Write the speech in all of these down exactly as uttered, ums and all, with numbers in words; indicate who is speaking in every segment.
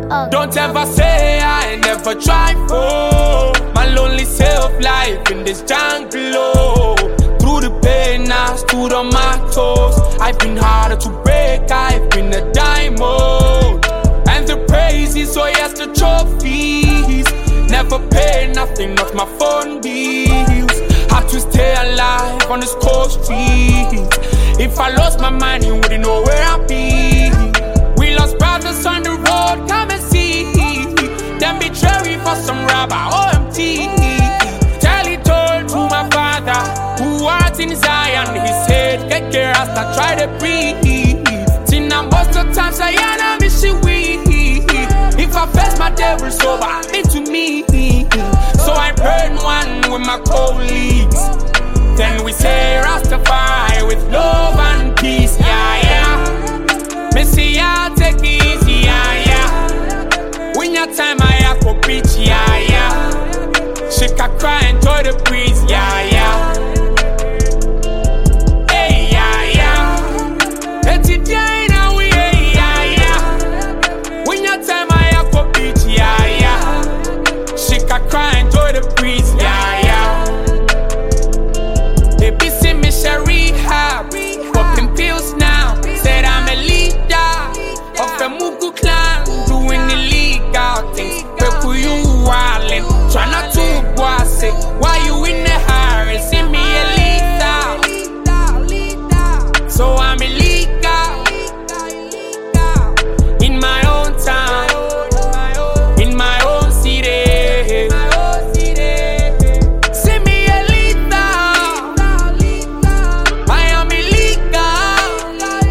Speaker 1: org.
Speaker 2: Don't ever say I never tried for my lonely self life in this jungle. Oh. Through the pain, I stood on my toes. I've been harder to break, I've been a diamond. And the praises, so yes, the trophies. Never paid nothing, not my phone bills. Had to stay alive on this cold street. If I lost my mind, you wouldn't know where I'd be. We lost brothers on the road, come and see. Them betray me for some rubber, O M T. Tell it all to my father, who art in Zion. He said, get care as I try to breathe. Till now most of times I am miss you. If I face my devil sober, it to me. So I burn one with my colleagues. Then we say Rastafari with love and peace. Yeah, yeah. Messiah, take it easy. Yeah, yeah. When your time I have to preach. Yeah, yeah. She can cry, enjoy the breeze. Yeah, yeah. Hey, yeah, yeah. Let it die now. Yeah, yeah. When your time I have to preach. Yeah, yeah. She can cry, enjoy the breeze. Yeah, yeah. They be see me share rehab, popping pills now. Said I'm a leader of the Mugu clan, doing illegal things. People you wildin', try not to boss it. Why you in the hurry? See me a leader, so I'm illegal in my own town, in my own city. See me a leader, I am illegal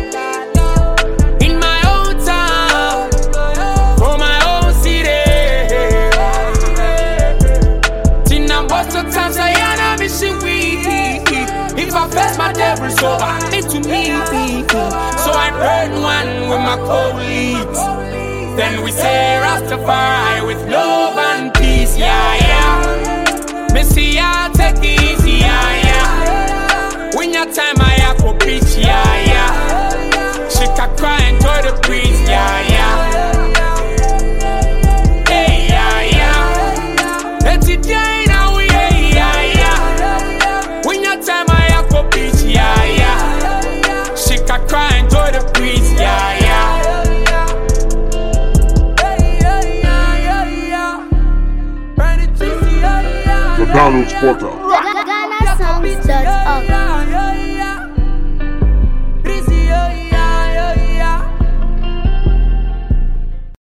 Speaker 2: in my own town, for my own city. Till now most of times I am missing weak. If I face my devil sober, it to me. So I burn one with my colleagues. Then we say Rastafari with love and peace. Yeah, yeah. Messiah, take it easy. Yeah, yeah. When your time I have to preach. Yeah, yeah. She can cry, enjoy the breeze. Yeah, yeah. Hey, yeah, yeah. Let it die now. Yeah, yeah, yeah. When your time I have to preach. Yeah, yeah. She can cry, enjoy the breeze. Yeah, yeah.
Speaker 3: McDonald's Porter.
Speaker 1: Ghana songs dot org.